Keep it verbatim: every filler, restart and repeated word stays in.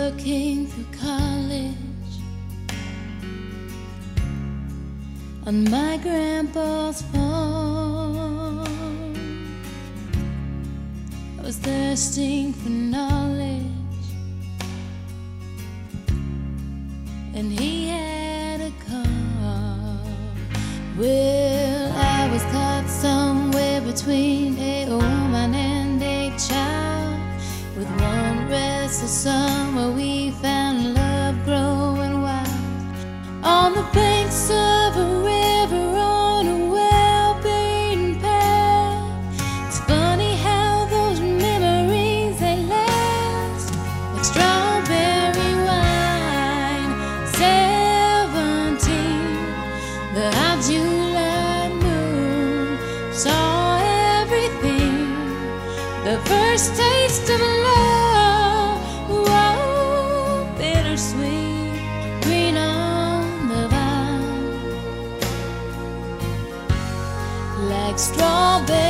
working through college on my grandpa's farm. I was thirsting for knowledge, and he had a car. Well, I was caught somewhere between a woman and a child. With one restless summer we found love growing wild on the banks of a river on a well-beaten path. It's funny how those memories, they last like strawberry wine. Seventeen, the hot July moon saw everything. The first taste of love, whoa, bittersweet, green on the vine, like strawberry